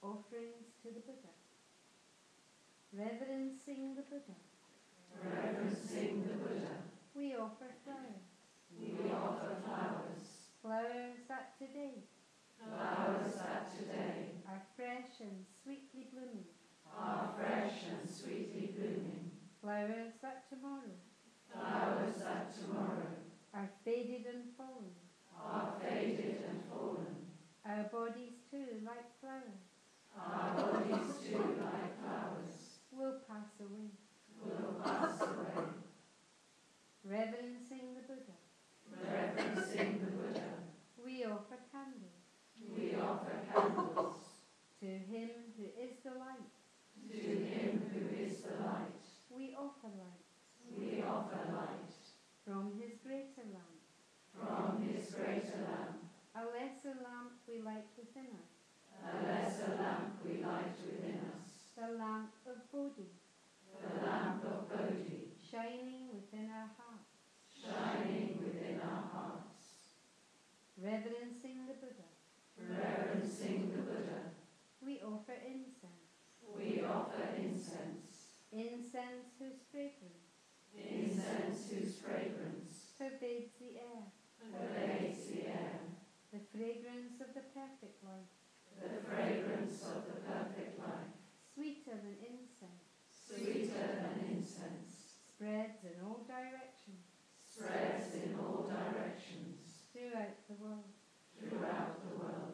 Offerings to the Buddha. Reverencing the Buddha. Reverencing the Buddha. We offer flowers. We offer flowers. Flowers that today Flowers that today are fresh and sweetly blooming. are fresh and sweetly blooming. Flowers that tomorrow Flowers that tomorrow are faded and fallen. are faded and fallen. Our bodies too, like flowers, Our bodies too, like flowers, will pass away. will pass away. Reverencing the Buddha. Reverencing the Buddha. We offer candles. We offer candles. To him who is the light, To him who is the light, we offer light. we offer light. From his greater lamp, From his greater lamp, a lesser lamp we light within us, a lesser lamp we light within us. the lamp of Bodhi, The lamp of Bodhi, shining within our hearts. shining within our hearts. Reverencing the Buddha, Reverencing the Buddha, we offer incense. we offer incense. Incense whose fragrance Incense whose fragrance pervades the air, pervades the air. the fragrance of the perfect life, The fragrance of the perfect life, sweeter than incense, sweeter than incense, spreads in all directions spreads in all directions throughout the world. throughout the world.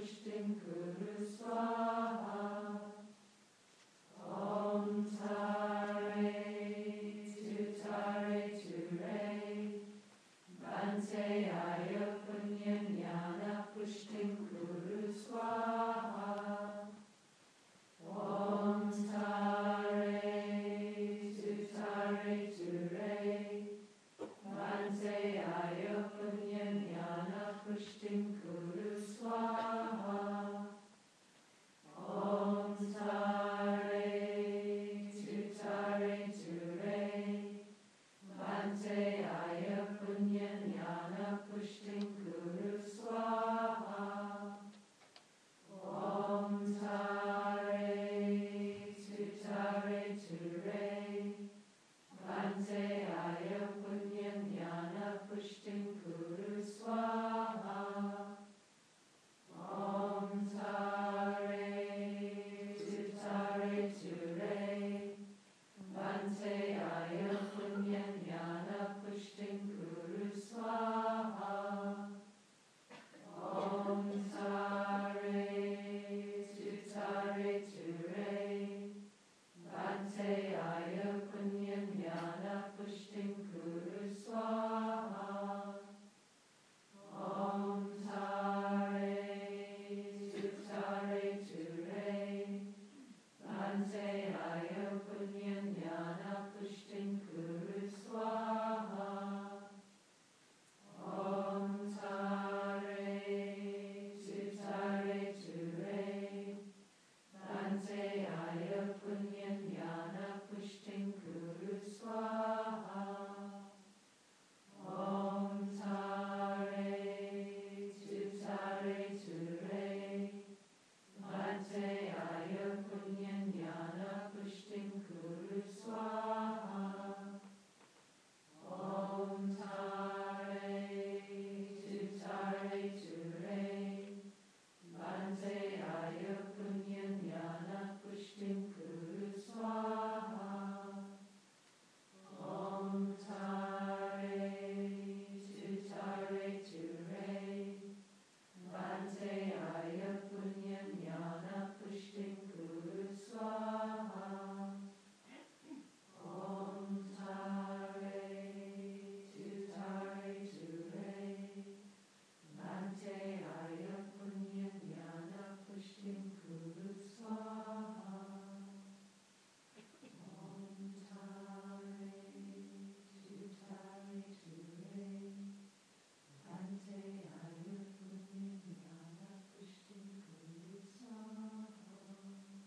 pushtim kuru swaha. Om tare ture, bhante aya punya jnana pushtim kuru swaha. Om tare ture, bhante aya punya jnana pushtim kuru swaha. Om tare ture, bhante aya punya jnana pushtim kuru swaha. Om tare ture, bhante aya punya jnana pushtim kuru swaha. Om tare ture, bhante aya punya jnana pushtim kuru swaha. Om tare ture, bhante aya punya jnana pushtim kuru swaha. Om tare ture, bhante aya punya jnana pushtim kuru swaha. Om tare ture, bhante aya punya jnana pushtim kuru swaha. Om tare ture, bhante aya punya jnana pushtim kuru swaha. Om tare ture, bhante aya punya jnana pushtim kuru swaha. Om tare ture, bhante aya punya jnana pushtim kuru swaha. Om tare ture, bhante aya punya jnana pushtim kuru swaha. Om tare ture, bhante aya punya jnana pushtim kuru swaha.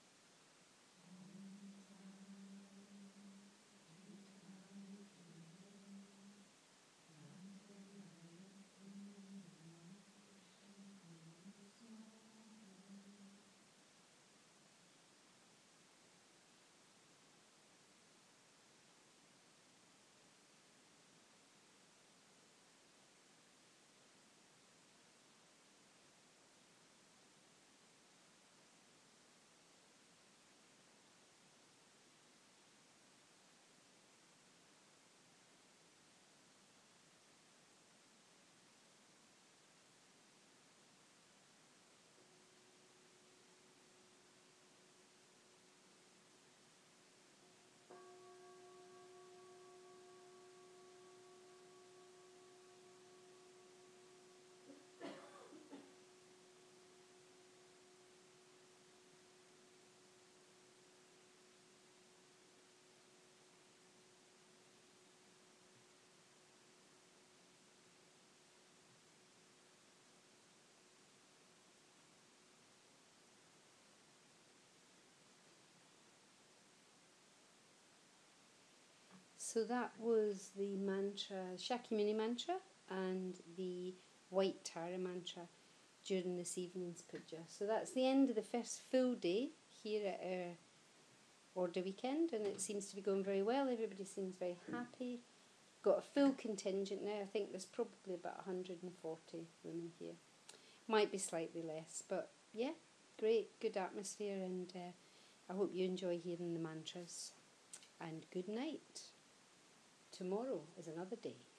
So that was the mantra, Shakyamuni mantra, and the White Tara mantra during this evening's puja. So that's the end of the first full day here at our order weekend, and it seems to be going very well. Everybody seems very happy. Got a full contingent now. I think there's probably about 140 women here. Might be slightly less, but yeah, great, good atmosphere, and I hope you enjoy hearing the mantras. And good night. Tomorrow is another day.